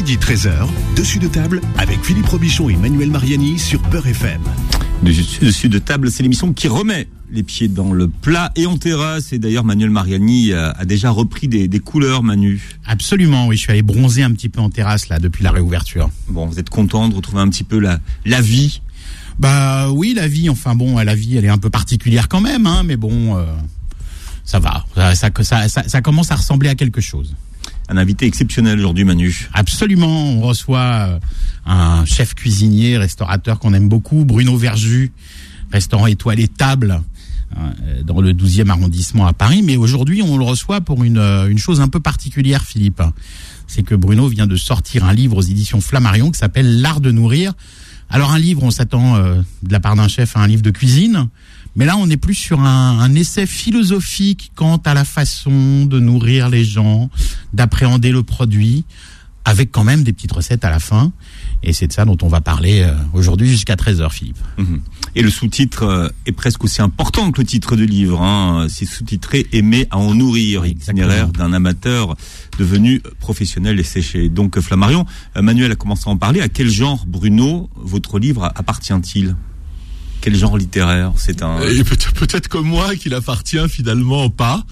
midi 13h, Dessus de table avec Philippe Robichon et Manuel Mariani sur Beurre FM. Dessus de table, c'est l'émission qui remet les pieds dans le plat et en terrasse. Et d'ailleurs, Manuel Mariani a déjà repris des couleurs, Manu. Absolument, oui. Je suis allé bronzer un petit peu en terrasse, là, depuis la réouverture. Bon, vous êtes content de retrouver un petit peu la vie? Bah oui, la vie. Enfin bon, la vie, elle est un peu particulière quand même, hein. Mais bon, ça va. Ça commence à ressembler à quelque chose. Un invité exceptionnel aujourd'hui, Manu. Absolument. On reçoit un chef cuisinier, restaurateur qu'on aime beaucoup, Bruno Verjus, restaurant étoilé Table, dans le 12e arrondissement à Paris. Mais aujourd'hui, on le reçoit pour une chose un peu particulière, Philippe. C'est que Bruno vient de sortir un livre aux éditions Flammarion qui s'appelle L'Art de nourrir. Alors un livre, on s'attend de la part d'un chef à un livre de cuisine. Mais là, on est plus sur un essai philosophique quant à la façon de nourrir les gens, d'appréhender le produit, avec quand même des petites recettes à la fin. Et c'est de ça dont on va parler aujourd'hui jusqu'à 13h, Philippe. Et le sous-titre est presque aussi important que le titre du livre. Hein. C'est sous-titré « Aimer à en nourrir », itinéraire d'un amateur devenu professionnel et séché. Donc Flammarion, Manuel a commencé à en parler. À quel genre, Bruno, votre livre appartient-il ? Quel genre littéraire? C'est un... Et peut-être comme moi qu'il appartient finalement pas.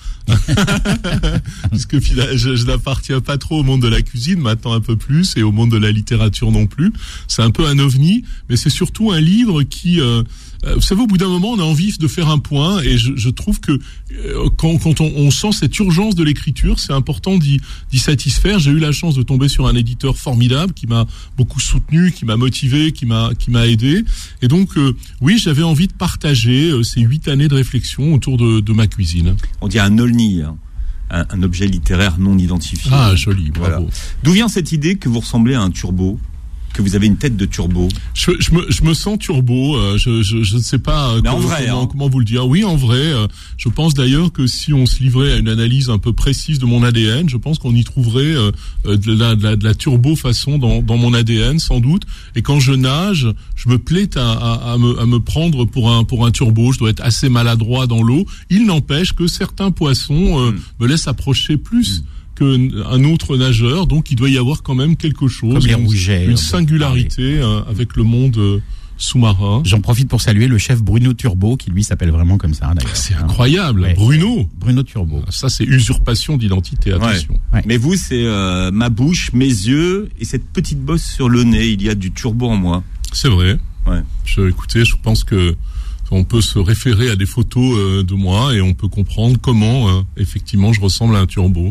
Parce que je n'appartiens pas trop au monde de la cuisine, maintenant un peu plus, et au monde de la littérature non plus. C'est un peu un ovni, mais c'est surtout un livre qui... vous savez, au bout d'un moment, on a envie de faire un point, et je trouve que quand on sent cette urgence de l'écriture, c'est important d'y satisfaire. J'ai eu la chance de tomber sur un éditeur formidable qui m'a beaucoup soutenu, qui m'a motivé, qui m'a aidé. Et donc, oui, j'avais envie de partager ces 8 années de réflexion autour de ma cuisine. On dit un olni, un objet littéraire non identifié. Ah, joli, bravo. Voilà. D'où vient cette idée que vous ressemblez à un turbo ? Que vous avez une tête de turbo? Je me sens turbo. Je ne sais pas comment vous le dire. Oui, en vrai. Je pense d'ailleurs que si on se livrait à une analyse un peu précise de mon ADN, je pense qu'on y trouverait de la turbo façon dans mon ADN, sans doute. Et quand je nage, je me plais à me prendre pour un turbo. Je dois être assez maladroit dans l'eau. Il n'empêche que certains poissons me laissent approcher plus qu'un autre nageur, donc il doit y avoir quand même quelque chose, une singularité avec le monde sous-marin. J'en profite pour saluer le chef Bruno Turbo, qui lui s'appelle vraiment comme ça d'ailleurs. C'est incroyable, ouais. Bruno Turbo. Ça c'est usurpation d'identité, attention. Ouais. Mais vous, c'est ma bouche, mes yeux et cette petite bosse sur le nez, il y a du turbo en moi. C'est vrai. Ouais. Écoutez, je pense que on peut se référer à des photos de moi et on peut comprendre comment effectivement je ressemble à un turbo.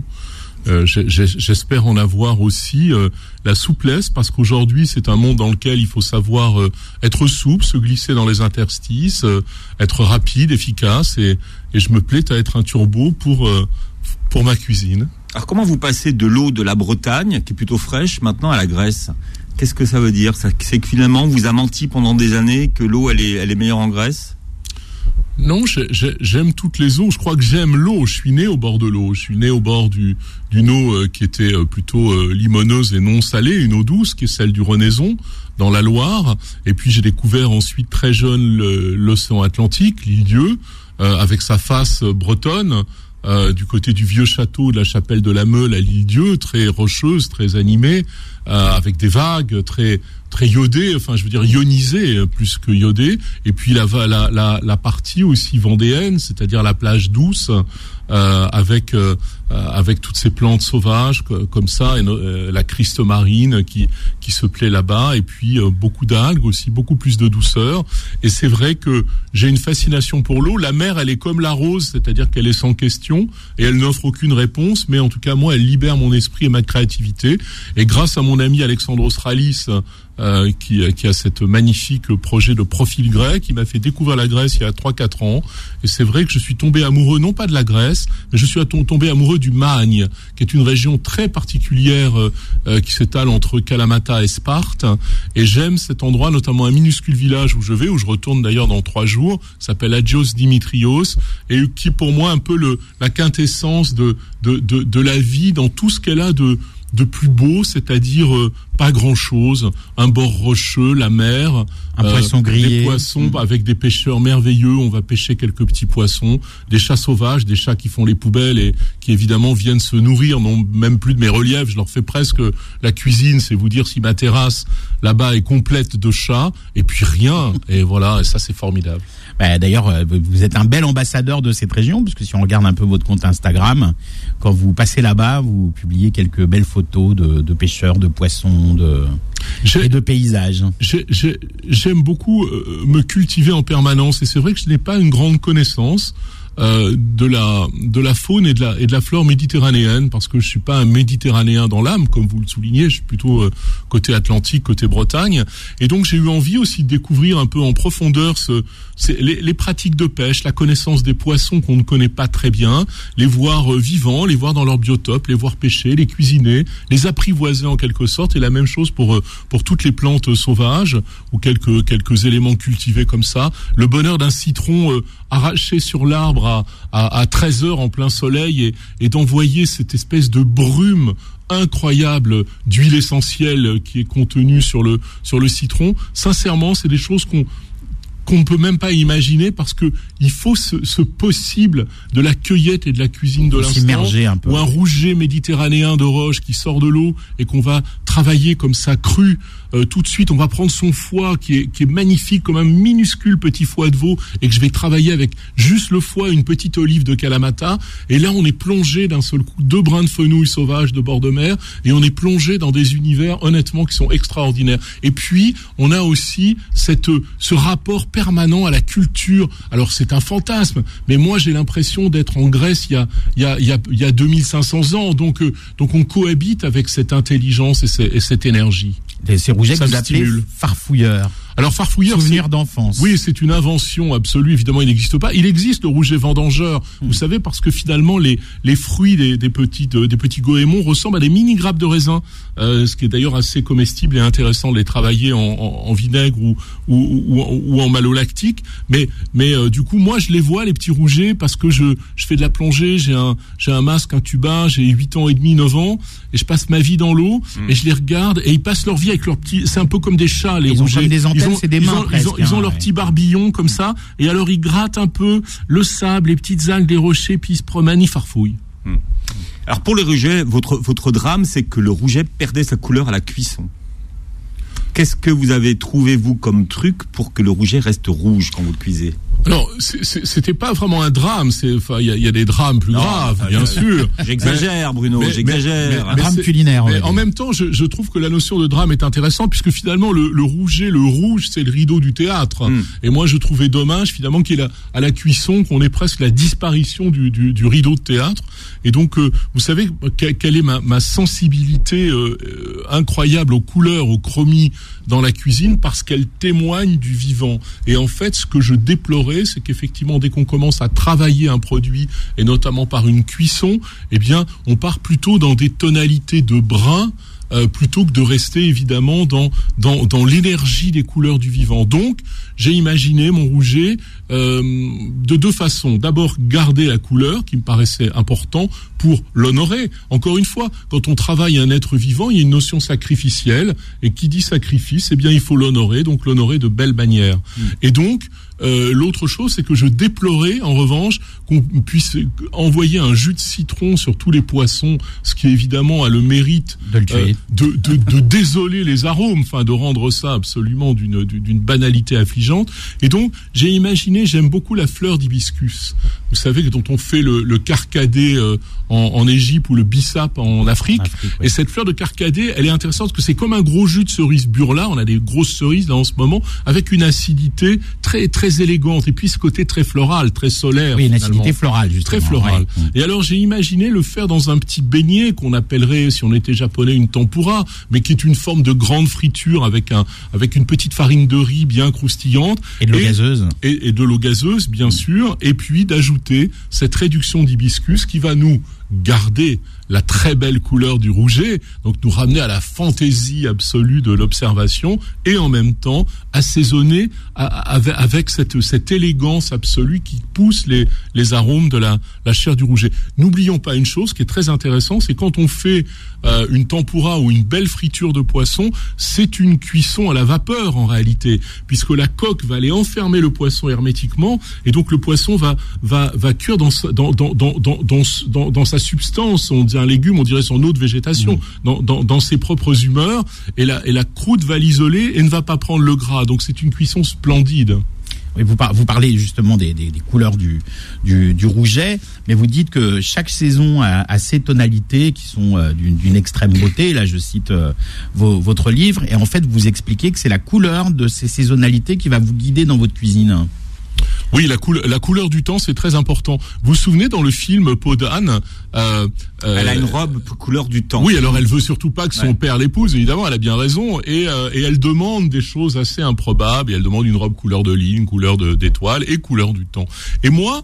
J'espère en avoir aussi la souplesse, parce qu'aujourd'hui c'est un monde dans lequel il faut savoir être souple, se glisser dans les interstices, être rapide, efficace, et je me plais à être un turbo pour ma cuisine. Alors comment vous passez de l'eau de la Bretagne, qui est plutôt fraîche, maintenant à la Grèce? Qu'est-ce que ça veut dire? C'est que finalement on vous a menti pendant des années que l'eau elle est meilleure en Grèce? Non, j'aime toutes les eaux. Je crois que j'aime l'eau. Je suis né au bord de l'eau. Je suis né au bord d'une eau qui était plutôt limoneuse et non salée, une eau douce qui est celle du Renaison dans la Loire. Et puis j'ai découvert ensuite très jeune l'océan Atlantique, l'île Dieu, avec sa face bretonne. Du côté du vieux château de la chapelle de la Meule à l'île Dieu, très rocheuse, très animée, avec des vagues très iodées, enfin je veux dire ionisées plus que iodées, et puis la partie aussi vendéenne, c'est-à-dire la plage douce, avec toutes ces plantes sauvages comme ça, et la Christe marine qui se plaît là-bas, et puis beaucoup d'algues aussi, beaucoup plus de douceur. Et c'est vrai que j'ai une fascination pour l'eau. La mer, elle est comme la rose, c'est-à-dire qu'elle est sans question et elle n'offre aucune réponse, mais en tout cas moi, elle libère mon esprit et ma créativité. Et grâce à mon ami Alexandros Rallis, qui a cette magnifique projet de profil grec, il m'a fait découvrir la Grèce il y a 3-4 ans, et c'est vrai que je suis tombé amoureux non pas de la Grèce, mais je suis tombé amoureux du Magne, qui est une région très particulière qui s'étale entre Kalamata et Sparte, et j'aime cet endroit, notamment un minuscule village où je retourne d'ailleurs dans 3 jours, qui s'appelle Agios Dimitrios, et qui pour moi un peu la quintessence de la vie dans tout ce qu'elle a de plus beau, c'est-à-dire pas grand-chose, un bord rocheux, la mer, un poisson grillé, des poissons avec des pêcheurs merveilleux, on va pêcher quelques petits poissons, des chats sauvages, des chats qui font les poubelles et qui évidemment viennent se nourrir, non même plus de mes reliefs, je leur fais presque la cuisine, c'est vous dire si ma terrasse là-bas est complète de chats, et puis rien, et voilà, et ça c'est formidable. D'ailleurs, vous êtes un bel ambassadeur de cette région, puisque si on regarde un peu votre compte Instagram, quand vous passez là-bas, vous publiez quelques belles photos de pêcheurs, de poissons, et de paysages. J'aime beaucoup me cultiver en permanence, et c'est vrai que je n'ai pas une grande connaissance de la faune et de la flore méditerranéenne, parce que je suis pas un méditerranéen dans l'âme, comme vous le soulignez, je suis plutôt côté Atlantique, côté Bretagne, et donc j'ai eu envie aussi de découvrir un peu en profondeur les pratiques de pêche, la connaissance des poissons qu'on ne connaît pas très bien, les voir vivants, les voir dans leur biotope, les voir pêcher, les cuisiner, les apprivoiser en quelque sorte, et la même chose pour toutes les plantes sauvages ou quelques éléments cultivés comme ça. Le bonheur d'un citron arraché sur l'arbre à 13h en plein soleil et d'envoyer cette espèce de brume incroyable d'huile essentielle qui est contenue sur le citron. Sincèrement, c'est des choses qu'on ne peut même pas imaginer, parce que il faut ce possible de la cueillette et de la cuisine de l'instant, ou un rouget méditerranéen de roche qui sort de l'eau et qu'on va travailler comme ça cru. Tout de suite, on va prendre son foie qui est magnifique, comme un minuscule petit foie de veau, et que je vais travailler avec juste le foie, une petite olive de Kalamata, et là on est plongé d'un seul coup, 2 brins de fenouil sauvage de bord de mer, et on est plongé dans des univers honnêtement qui sont extraordinaires. Et puis on a aussi ce rapport permanent à la culture. Alors c'est un fantasme, mais moi j'ai l'impression d'être en Grèce il y a 2500 ans, donc on cohabite avec cette intelligence et cette énergie. Ces rougets que vous appelez farfouilleurs. Alors farfouilleur, souvenir d'enfance. Oui, c'est une invention absolue. Évidemment, il n'existe pas. Il existe le rouget vendangeur. Vous savez, parce que finalement, les fruits des petits goémons ressemblent à des mini grappes de raisin, ce qui est d'ailleurs assez comestible et intéressant de les travailler en vinaigre ou en malolactique. Mais du coup, moi, je les vois, les petits rougets, parce que je fais de la plongée. J'ai un masque, un tuba. J'ai 8 ans et demi, 9 ans, et je passe ma vie dans l'eau et je les regarde, et ils passent leur vie avec leurs petits. C'est un peu comme des chats, les rougets. Ils ont comme des antennes. C'est des mains presque, ils ont leurs petits barbillons comme ça, et alors ils grattent un peu le sable, les petites algues, les rochers, puis ils se promènent, ils farfouillent. Alors pour les rougets, votre drame, c'est que le rouget perdait sa couleur à la cuisson. Qu'est-ce que vous avez trouvé, vous, comme truc pour que le rouget reste rouge quand vous le cuisez ? Alors, c'était pas vraiment un drame. Il y a des drames plus graves, bien sûr. J'exagère, Bruno, j'exagère. Un drame culinaire. Mais en même temps, je trouve que la notion de drame est intéressante, puisque finalement, le rouget, le rouge, c'est le rideau du théâtre. Et moi, je trouvais dommage, finalement, qu'il y ait à la cuisson, qu'on ait presque la disparition du rideau de théâtre. Et donc, vous savez quelle est ma sensibilité incroyable aux couleurs, aux chromis dans la cuisine, parce qu'elle témoigne du vivant. Et en fait, ce que je déplorais, c'est qu'effectivement, dès qu'on commence à travailler un produit, et notamment par une cuisson, eh bien, on part plutôt dans des tonalités de brun, plutôt que de rester évidemment dans l'énergie des couleurs du vivant. Donc, j'ai imaginé mon rouget de 2 façons. D'abord, garder la couleur, qui me paraissait important pour l'honorer. Encore une fois, quand on travaille un être vivant, il y a une notion sacrificielle, et qui dit sacrifice, eh bien, il faut l'honorer, donc l'honorer de belle manière. Et donc, l'autre chose, c'est que je déplorais, en revanche, qu'on puisse envoyer un jus de citron sur tous les poissons, ce qui évidemment a le mérite de le tuer. De désoler les arômes, enfin de rendre ça absolument d'une banalité affligeante. Et donc j'ai imaginé, j'aime beaucoup la fleur d'hibiscus. Vous savez, dont on fait le carcadé en Égypte, ou le bissap en Afrique. Oui. Et cette fleur de carcadé, elle est intéressante parce que c'est comme un gros jus de cerise burla. On a des grosses cerises là en ce moment, avec une acidité très très élégante, et puis ce côté très floral, très solaire. Oui, une acidité florale, justement. Très florale. Ouais. Et alors j'ai imaginé le faire dans un petit beignet qu'on appellerait, si on était japonais, une tempura, mais qui est une forme de grande friture avec une petite farine de riz bien croustillante. Et de l'eau gazeuse. Et de l'eau gazeuse, bien sûr. Et puis d'ajouter cette réduction d'hibiscus qui va nous garder la très belle couleur du rouget, donc nous ramener à la fantaisie absolue de l'observation, et en même temps assaisonner avec cette élégance absolue qui pousse les arômes de la chair du rouget. N'oublions pas une chose qui est très intéressante, c'est quand on fait une tempura ou une belle friture de poisson, c'est une cuisson à la vapeur en réalité, puisque la coque va aller enfermer le poisson hermétiquement, et donc le poisson va cuire dans sa substance. On dit un légume, on dirait son eau de végétation, dans ses propres humeurs, et la croûte va l'isoler et ne va pas prendre le gras. Donc c'est une cuisson splendide. Oui, vous parlez justement des couleurs du rouget, mais vous dites que chaque saison a ses tonalités qui sont d'une extrême beauté. Là, je cite votre livre, et en fait, vous expliquez que c'est la couleur de ces saisonnalités qui va vous guider dans votre cuisine. Oui, la couleur du temps, c'est très important. Vous vous souvenez, dans le film Peau d'âne, elle a une robe couleur du temps. Oui, alors elle veut surtout pas que son père l'épouse, évidemment, elle a bien raison, et elle demande des choses assez improbables, et elle demande une robe couleur de lune, couleur d'étoile et couleur du temps. Et moi,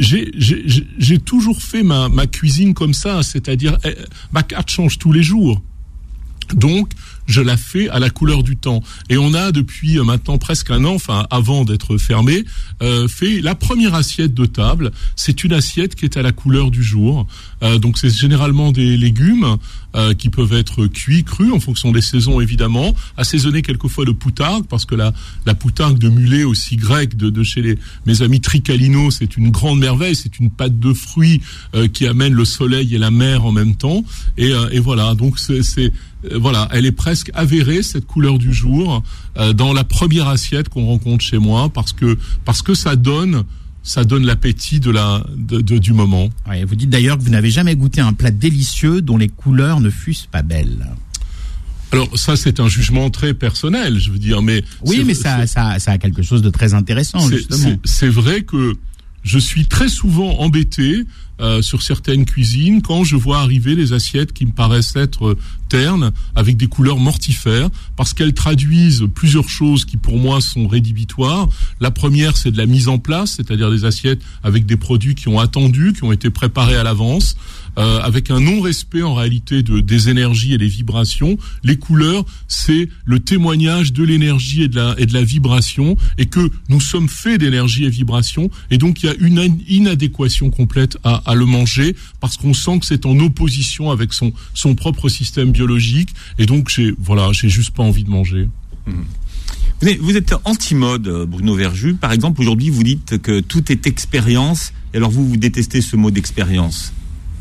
j'ai toujours fait ma cuisine comme ça, c'est-à-dire ma carte change tous les jours. Donc, je la fais à la couleur du temps. Et on a depuis maintenant presque un an, enfin avant d'être fermé, fait la première assiette de table. C'est une assiette qui est à la couleur du jour. Donc c'est généralement des légumes qui peuvent être cuits, crus, en fonction des saisons évidemment, assaisonnés quelquefois de poutargue, parce que la poutargue de mulet aussi grecque de chez mes amis Tricalino, c'est une grande merveille. C'est une pâte de fruits qui amène le soleil et la mer en même temps. Et voilà, donc voilà, elle est presque avérée, cette couleur du jour, dans la première assiette qu'on rencontre chez moi, parce que ça donne l'appétit du moment. Ouais, vous dites d'ailleurs que vous n'avez jamais goûté un plat délicieux dont les couleurs ne fussent pas belles. Alors ça, c'est un jugement très personnel, je veux dire, mais oui, mais ça a quelque chose de très intéressant, justement. C'est vrai que je suis très souvent embêté sur certaines cuisines quand je vois arriver des assiettes qui me paraissent être ternes, avec des couleurs mortifères, parce qu'elles traduisent plusieurs choses qui pour moi sont rédhibitoires. La première, c'est de la mise en place, c'est-à-dire des assiettes avec des produits qui ont attendu, qui ont été préparés à l'avance, avec un non-respect en réalité des énergies et des vibrations. Les couleurs, c'est le témoignage de l'énergie et de la vibration, et que nous sommes faits d'énergie et vibration, et donc il y a une inadéquation complète à le manger, parce qu'on sent que c'est en opposition avec son propre système biologique, et donc j'ai juste pas envie de manger. Vous êtes anti-mode, Bruno Verjus. Par exemple, aujourd'hui, vous dites que tout est expérience, et alors vous détestez ce mot d'expérience.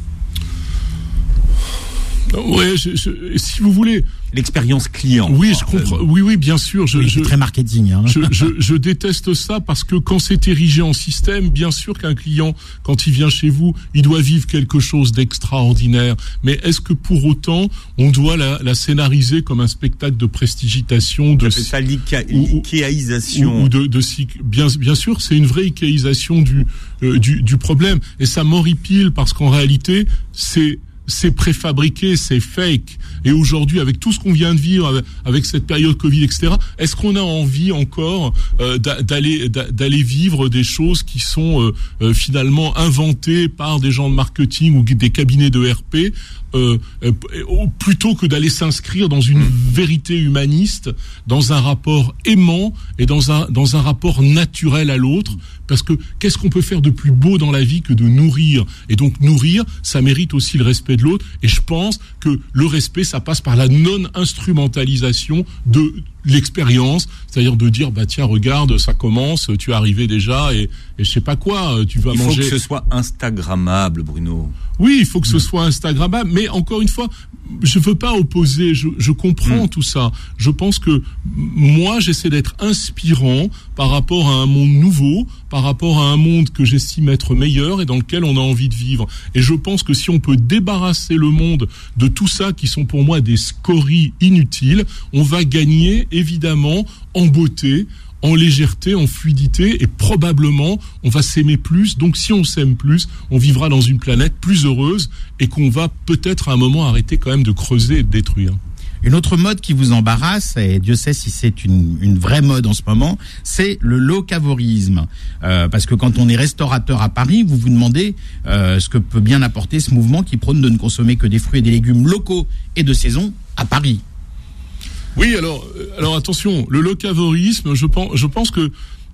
Ouais, si vous voulez. L'expérience client. Oui, je comprends. Oui, bien sûr. C'est très marketing. Hein. Je déteste ça, parce que quand c'est érigé en système, bien sûr qu'un client, quand il vient chez vous, il doit vivre quelque chose d'extraordinaire. Mais est-ce que pour autant, on doit la scénariser comme un spectacle de prestigitation, c'est ça, l'ickéaisation. Bien sûr, c'est une vraie ickéisation du problème. Et ça m'horripile, parce qu'en réalité, c'est préfabriqué, c'est fake. Et aujourd'hui, avec tout ce qu'on vient de vivre, avec cette période Covid, etc., est-ce qu'on a envie encore d'aller vivre des choses qui sont finalement inventées par des gens de marketing ou des cabinets de RP, plutôt que d'aller s'inscrire dans une vérité humaniste, dans un rapport aimant et dans un rapport naturel à l'autre? Parce que qu'est-ce qu'on peut faire de plus beau dans la vie que de nourrir? Et donc nourrir, ça mérite aussi le respect de l'autre. Et je pense que le respect, ça passe par la non-instrumentalisation de l'expérience, c'est-à-dire de dire tiens, regarde, ça commence, tu es arrivé déjà, et je sais pas quoi, tu vas manger. Il faut que ce soit instagrammable, Bruno. Oui, il faut que ce soit instagrammable, mais encore une fois, je veux pas opposer, je comprends tout ça. Je pense que moi, j'essaie d'être inspirant par rapport à un monde nouveau, par rapport à un monde que j'estime être meilleur et dans lequel on a envie de vivre. Et je pense que si on peut débarrasser le monde de tout ça qui sont pour moi des scories inutiles, on va gagner évidemment en beauté, en légèreté, en fluidité, et probablement on va s'aimer plus. Donc si on s'aime plus, on vivra dans une planète plus heureuse, et qu'on va peut-être à un moment arrêter quand même de creuser et de détruire. Une autre mode qui vous embarrasse, et Dieu sait si c'est une vraie mode en ce moment, c'est le locavorisme. Parce que quand on est restaurateur à Paris, vous vous demandez ce que peut bien apporter ce mouvement qui prône de ne consommer que des fruits et des légumes locaux et de saison à Paris. Oui, alors attention, le locavorisme, je pense que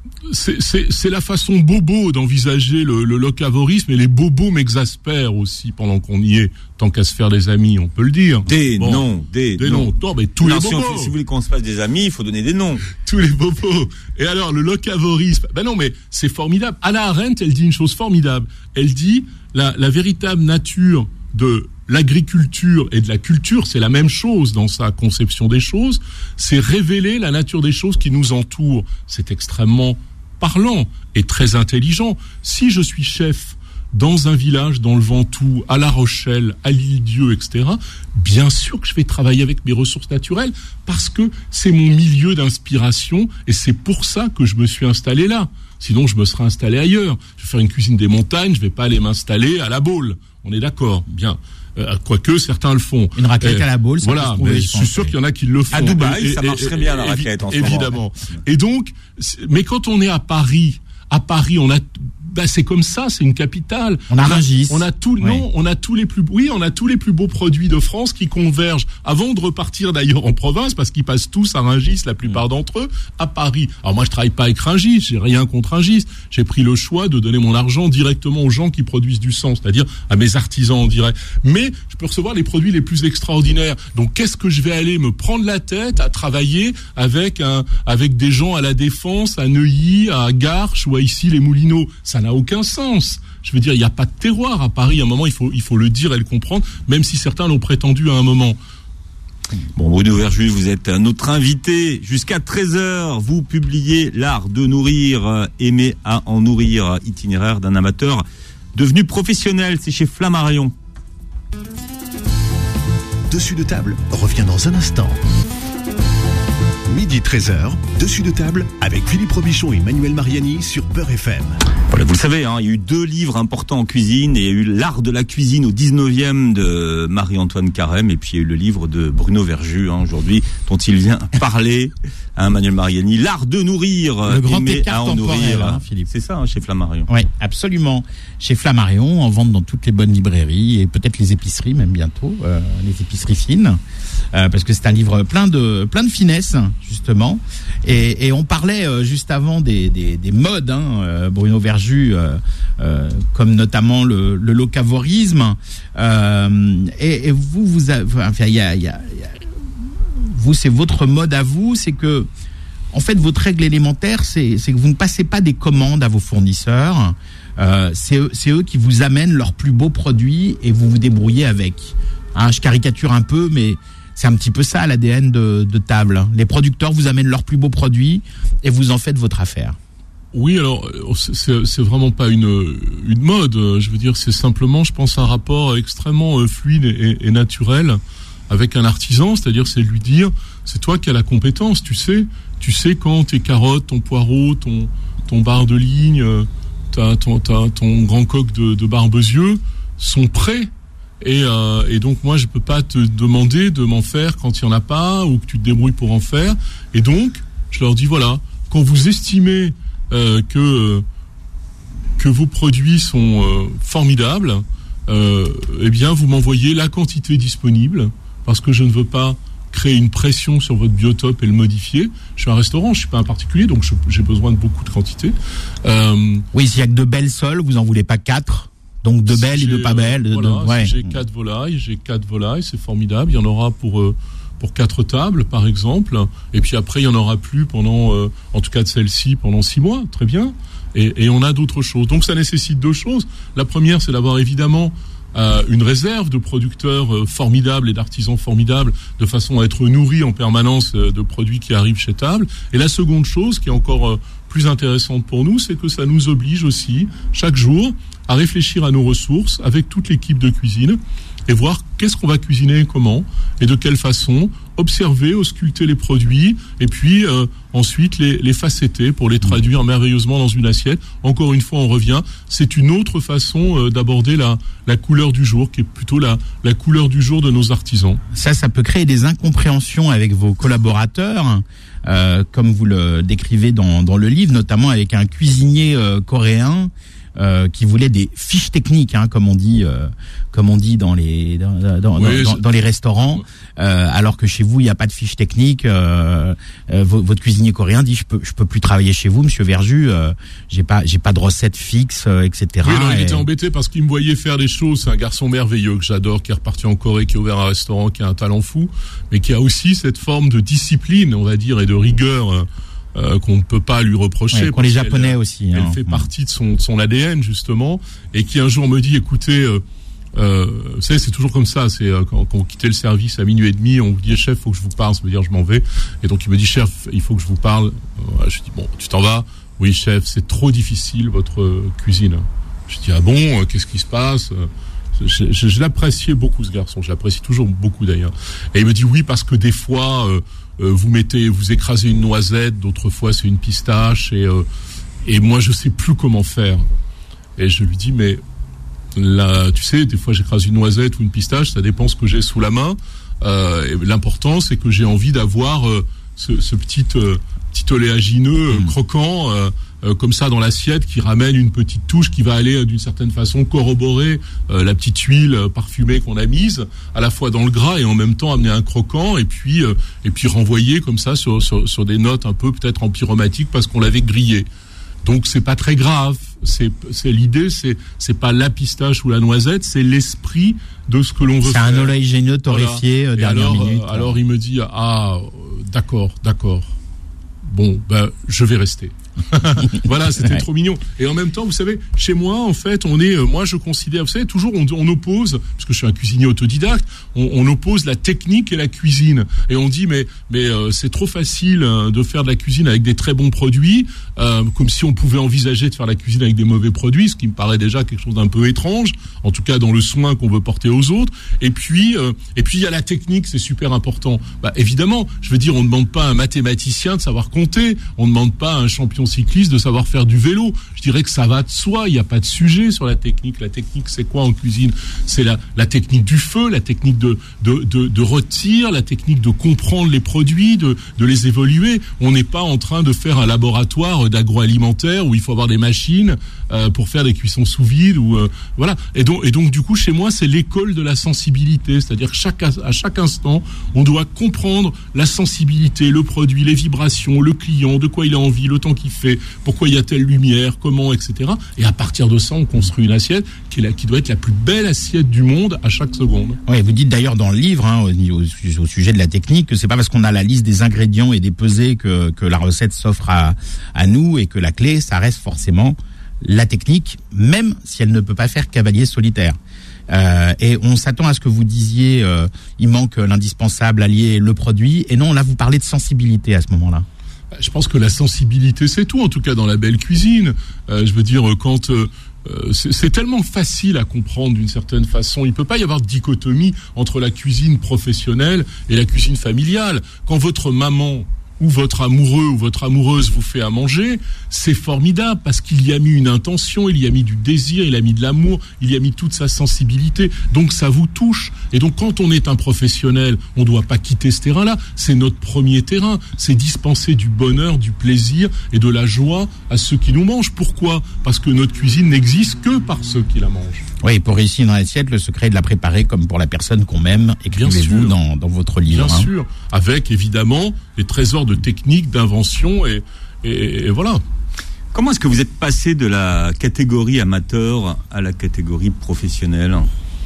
c'est la façon bobo d'envisager le locavorisme, et les bobos m'exaspèrent aussi pendant qu'on y est, tant qu'à se faire des amis, on peut le dire. Des noms. Non, mais tous les bobos. Si vous voulez qu'on se fasse des amis, il faut donner des noms. Tous les bobos. Et alors, le locavorisme, non, mais c'est formidable. Hannah Arendt, elle dit une chose formidable. Elle dit, la véritable nature de l'agriculture et de la culture, c'est la même chose dans sa conception des choses, c'est révéler la nature des choses qui nous entourent. C'est extrêmement parlant et très intelligent. Si je suis chef dans un village dans le Ventoux, à La Rochelle, à l'Île-Dieu, etc., bien sûr que je vais travailler avec mes ressources naturelles parce que c'est mon milieu d'inspiration et c'est pour ça que je me suis installé là. Sinon, je me serais installé ailleurs. Je vais faire une cuisine des montagnes, je vais pas aller m'installer à La Baule. On est d'accord, bien. Quoique certains le font. Une raclette à La Baule, ça voilà, mais je suis sûr qu'il y en a qui le font. À Dubaï, ça marcherait bien la raclette en ce moment. Évidemment. Et donc, mais quand on est à Paris, on a c'est comme ça, c'est une capitale. On a Rungis. On a tous les plus beaux produits de France qui convergent avant de repartir d'ailleurs en province, parce qu'ils passent tous à Rungis, la plupart d'entre eux, à Paris. Alors moi, je travaille pas avec Rungis, j'ai rien contre Rungis. J'ai pris le choix de donner mon argent directement aux gens qui produisent du sang, c'est-à-dire à mes artisans en direct. Mais je peux recevoir les produits les plus extraordinaires. Donc qu'est-ce que je vais aller me prendre la tête à travailler avec des gens à La Défense, à Neuilly, à Garches ou à ici les Moulineaux? Ça n'a aucun sens. Je veux dire, il n'y a pas de terroir à Paris. À un moment, il faut le dire et le comprendre, même si certains l'ont prétendu à un moment. Bon, Bruno Verjus, vous êtes notre invité. Jusqu'à 13h, vous publiez L'art de nourrir, aimer à en nourrir, itinéraire d'un amateur devenu professionnel. C'est chez Flammarion. Dessus de table revient dans un instant. Midi 13h, Dessus de table avec Philippe Robichon et Manuel Mariani sur Beurre FM. Voilà, vous le savez, il y a eu 2 livres importants en cuisine, et il y a eu L'art de la cuisine au 19e de Marie-Antoine Carême, et puis il y a eu le livre de Bruno Verjus, aujourd'hui, dont il vient parler, Manuel Mariani, L'art de nourrir, le grand aimer écart à en temporel, nourrir. Philippe. C'est ça, chez Flammarion. Oui, absolument. Chez Flammarion, en vente dans toutes les bonnes librairies, et peut-être les épiceries même bientôt, les épiceries fines, parce que c'est un livre plein de finesse, justement. Et on parlait juste avant des modes, Bruno Verjus, comme notamment le locavorisme. Et vous c'est votre mode à vous, c'est que en fait votre règle élémentaire, c'est que vous ne passez pas des commandes à vos fournisseurs. C'est eux qui vous amènent leurs plus beaux produits et vous vous débrouillez avec. Je caricature un peu, mais c'est un petit peu ça l'ADN de table. Les producteurs vous amènent leurs plus beaux produits et vous en faites votre affaire. Oui, alors c'est vraiment pas une mode. Je veux dire, c'est simplement, je pense, un rapport extrêmement fluide et naturel avec un artisan. C'est-à-dire, c'est lui dire, c'est toi qui as la compétence. Tu sais quand tes carottes, ton poireau, ton bar de ligne, ton grand coq de Barbezieux sont prêts. Et donc moi je peux pas te demander de m'en faire quand il y en a pas, ou que tu te débrouilles pour en faire. Et donc je leur dis, voilà, quand vous estimez que vos produits sont formidables, eh bien vous m'envoyez la quantité disponible, parce que je ne veux pas créer une pression sur votre biotope et le modifier. Je suis un restaurant, je suis pas un particulier, donc j'ai besoin de beaucoup de quantité. Oui, s'il y a que de belles sols, vous en voulez pas 4? Donc de belles et de pas belles. Voilà, si j'ai 4 volailles, c'est formidable. Il y en aura pour 4 tables, par exemple. Et puis après, il y en aura plus pendant, en tout cas de celle-ci, pendant 6 mois. Très bien. Et on a d'autres choses. Donc ça nécessite 2 choses. La première, c'est d'avoir évidemment une réserve de producteurs formidables et d'artisans formidables, de façon à être nourris en permanence de produits qui arrivent chez table. Et la seconde chose, qui est encore plus intéressante pour nous, c'est que ça nous oblige aussi, chaque jour, à réfléchir à nos ressources avec toute l'équipe de cuisine et voir qu'est-ce qu'on va cuisiner, comment et de quelle façon, observer, ausculter les produits et puis ensuite les facetter pour les traduire merveilleusement dans une assiette. Encore une fois, on revient, c'est une autre façon d'aborder la couleur du jour, qui est plutôt la couleur du jour de nos artisans. Ça peut créer des incompréhensions avec vos collaborateurs, comme vous le décrivez dans le livre, notamment avec un cuisinier coréen qui voulait des fiches techniques, comme on dit dans les dans les restaurants, alors que chez vous il n'y a pas de fiches techniques. Votre cuisinier coréen dit je peux plus travailler chez vous, Monsieur Verjus, j'ai pas de recette fixe, etc. Oui, alors, il était embêté parce qu'il me voyait faire des choses. C'est un garçon merveilleux que j'adore, qui est reparti en Corée, qui a ouvert un restaurant, qui a un talent fou, mais qui a aussi cette forme de discipline, on va dire, et de rigueur. Qu'on ne peut pas lui reprocher. Qu'on les Japonais aussi. Elle fait partie de son ADN, justement, et qui un jour me dit, écoutez, vous savez, c'est toujours comme ça, c'est quand on quittait le service à 12:30, on vous dit, chef, faut que je vous parle, ça veut dire je m'en vais. Et donc il me dit, chef, il faut que je vous parle. Je dis, bon, tu t'en vas? Oui, chef, c'est trop difficile, votre cuisine. Je dis, ah bon, qu'est-ce qui se passe? Je l'appréciais beaucoup, ce garçon, je l'apprécie toujours beaucoup d'ailleurs. Et il me dit, oui, parce que des fois, vous écrasez une noisette, d'autres fois c'est une pistache, et moi je sais plus comment faire. Et je lui dis, mais là, tu sais, des fois j'écrase une noisette ou une pistache, ça dépend ce que j'ai sous la main. Et l'important c'est que j'ai envie d'avoir ce petit oléagineux croquant comme ça dans l'assiette, qui ramène une petite touche qui va aller d'une certaine façon corroborer la petite huile parfumée qu'on a mise à la fois dans le gras et en même temps amener un croquant et puis renvoyer comme ça sur des notes un peu peut-être empyromatiques parce qu'on l'avait grillé. Donc c'est pas très grave, c'est l'idée, c'est pas la pistache ou la noisette, c'est l'esprit de ce que l'on veut faire. C'est un oléagineux torréfié, voilà. Dernière minute. Alors il me dit, d'accord. Bon, je vais rester. Voilà, c'était trop mignon. Et en même temps, vous savez, chez moi, en fait, moi, je considère, vous savez, toujours, on oppose, parce que je suis un cuisinier autodidacte, on oppose la technique et la cuisine. Et on dit, mais c'est trop facile de faire de la cuisine avec des très bons produits, comme si on pouvait envisager de faire la cuisine avec des mauvais produits, ce qui me paraît déjà quelque chose d'un peu étrange, en tout cas dans le soin qu'on veut porter aux autres. Et puis, il y a la technique, c'est super important. Évidemment, je veux dire, on ne demande pas à un mathématicien de savoir compter, on ne demande pas à un champion cycliste de savoir faire du vélo. Je dirais que ça va de soi, il n'y a pas de sujet sur la technique. La technique, c'est quoi en cuisine? C'est la technique du feu, la technique de rôtir, la technique de comprendre les produits, de les évoluer. On n'est pas en train de faire un laboratoire d'agroalimentaire où il faut avoir des machines pour faire des cuissons sous vide ou voilà. Et donc du coup, chez moi, c'est l'école de la sensibilité, c'est-à-dire que à chaque instant, on doit comprendre la sensibilité, le produit, les vibrations, le client, de quoi il a envie, le temps qu'il fait, pourquoi il y a telle lumière, comment, etc. Et à partir de ça, on construit une assiette qui doit être la plus belle assiette du monde à chaque seconde. Oui, vous dites d'ailleurs dans le livre, au sujet de la technique, que c'est pas parce qu'on a la liste des ingrédients et des pesées que la recette s'offre à nous, et que la clé, ça reste forcément la technique, même si elle ne peut pas faire cavalier solitaire. Et on s'attend à ce que vous disiez, il manque l'indispensable, allier le produit, et non, là vous parlez de sensibilité à ce moment-là. Je pense que la sensibilité, c'est tout, en tout cas dans la belle cuisine. Je veux dire, quand c'est tellement facile à comprendre d'une certaine façon, il peut pas y avoir de dichotomie entre la cuisine professionnelle et la cuisine familiale. Quand votre maman ou votre amoureux ou votre amoureuse vous fait à manger, c'est formidable parce qu'il y a mis une intention, il y a mis du désir, il y a mis de l'amour, il y a mis toute sa sensibilité. Donc ça vous touche. Et donc quand on est un professionnel, on ne doit pas quitter ce terrain-là. C'est notre premier terrain. C'est dispenser du bonheur, du plaisir et de la joie à ceux qui nous mangent. Pourquoi ? Parce que notre cuisine n'existe que par ceux qui la mangent. Oui, pour réussir dans l'assiette, le secret est de la préparer comme pour la personne qu'on aime, écrivez-vous dans votre livre. Bien sûr, avec évidemment les trésors de technique, d'invention et voilà. Comment est-ce que vous êtes passé de la catégorie amateur à la catégorie professionnelle ?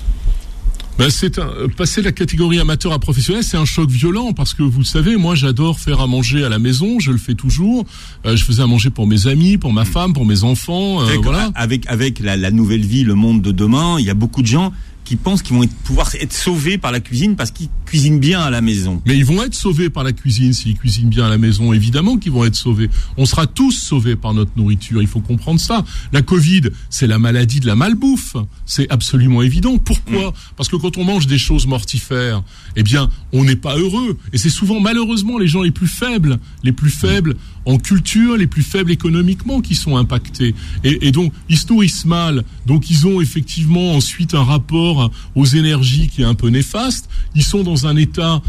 Passer de la catégorie amateur à professionnel, c'est un choc violent parce que vous savez, moi j'adore faire à manger à la maison, je le fais toujours. Je faisais à manger pour mes amis, pour ma femme, pour mes enfants. Voilà. Avec la nouvelle vie, le monde de demain, il y a beaucoup de gens qui pensent qu'ils vont pouvoir être sauvés par la cuisine parce qu'ils cuisinent bien à la maison. Mais ils vont être sauvés par la cuisine s'ils cuisinent bien à la maison. Évidemment qu'ils vont être sauvés. On sera tous sauvés par notre nourriture. Il faut comprendre ça. La Covid, c'est la maladie de la malbouffe. C'est absolument évident. Pourquoi ? Parce que quand on mange des choses mortifères, eh bien, on n'est pas heureux. Et c'est souvent, malheureusement, les gens les plus faibles en culture, les plus faibles économiquement qui sont impactés. Et donc, ils se nourrissent mal. Donc, ils ont effectivement ensuite un rapport aux énergies qui est un peu néfaste. Ils sont dans un état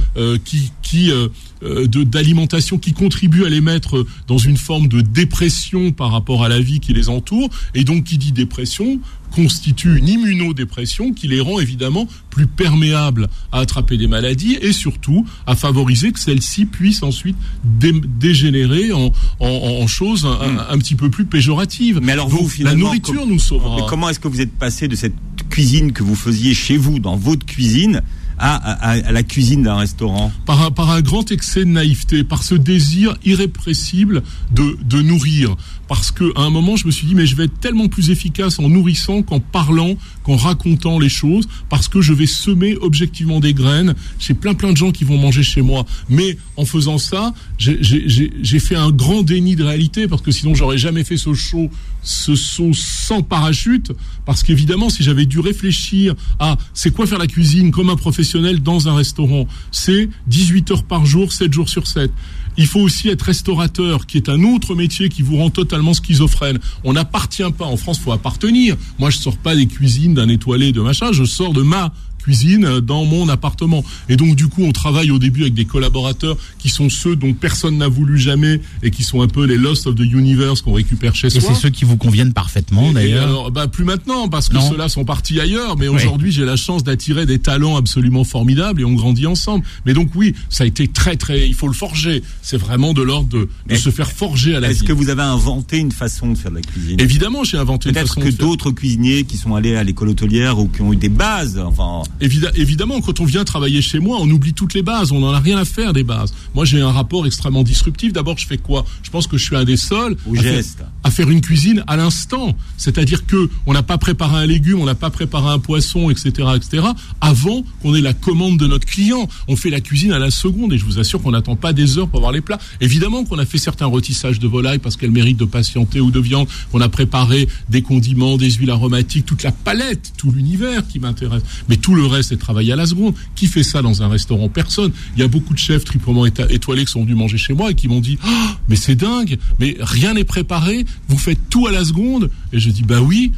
d'alimentation qui contribue à les mettre dans une forme de dépression par rapport à la vie qui les entoure. Et donc, qui dit dépression constitue une immunodépression qui les rend évidemment plus perméables à attraper des maladies et surtout à favoriser que celles-ci puissent ensuite dégénérer en choses un petit peu plus péjoratives. Mais alors donc, vous, finalement, la nourriture nous sauvera. Mais comment est-ce que vous êtes passé de cette cuisine que vous faisiez chez vous, dans votre cuisine, à la cuisine d'un restaurant? Par un grand excès de naïveté, par ce désir irrépressible de nourrir. Parce que à un moment, je me suis dit, mais je vais être tellement plus efficace en nourrissant qu'en parlant, qu'en racontant les choses, parce que je vais semer objectivement des graines. J'ai plein de gens qui vont manger chez moi. Mais en faisant ça, j'ai fait un grand déni de réalité, parce que sinon, j'aurais jamais fait ce saut sans parachute. Parce qu'évidemment, si j'avais dû réfléchir à c'est quoi faire la cuisine comme un professionnel dans un restaurant, c'est 18 heures par jour, 7 jours sur 7. Il faut aussi être restaurateur, qui est un autre métier qui vous rend totalement schizophrène. On n'appartient pas. En France, il faut appartenir. Moi, je sors pas des cuisines d'un étoilé, de machin. Je sors de ma cuisine dans mon appartement. Et donc, du coup, on travaille au début avec des collaborateurs qui sont ceux dont personne n'a voulu jamais et qui sont un peu les lost of the universe qu'on récupère chez soi. Et c'est ceux qui vous conviennent parfaitement, d'ailleurs. Alors, plus maintenant, parce que ceux-là sont partis ailleurs. Mais aujourd'hui, j'ai la chance d'attirer des talents absolument formidables et on grandit ensemble. Mais donc, oui, ça a été très, il faut le forger. C'est vraiment de l'ordre de se faire forger à la vie. Est-ce que vous avez inventé une façon de faire de la cuisine? Évidemment, j'ai inventé une façon de faire. Peut-être que d'autres cuisiniers qui sont allés à l'école hôtelière ou qui ont eu des bases, enfin... Évidemment, quand on vient travailler chez moi, on oublie toutes les bases. On n'en a rien à faire des bases. Moi, j'ai un rapport extrêmement disruptif. D'abord, je fais quoi? Je pense que je suis un des seuls à faire une cuisine à l'instant. C'est-à-dire que on n'a pas préparé un légume, on n'a pas préparé un poisson, etc., avant qu'on ait la commande de notre client. On fait la cuisine à la seconde et je vous assure qu'on n'attend pas des heures pour avoir les plats. Évidemment qu'on a fait certains rôtissages de volaille parce qu'elle mérite de patienter ou de viande. On a préparé des condiments, des huiles aromatiques, toute la palette, tout l'univers qui m'intéresse. Mais tout le reste, c'est travailler à la seconde. Qui fait ça dans un restaurant? Personne. Il y a beaucoup de chefs triplement étoilés qui sont venus manger chez moi et qui m'ont dit mais c'est dingue, mais rien n'est préparé, vous faites tout à la seconde. Et je dis bah oui.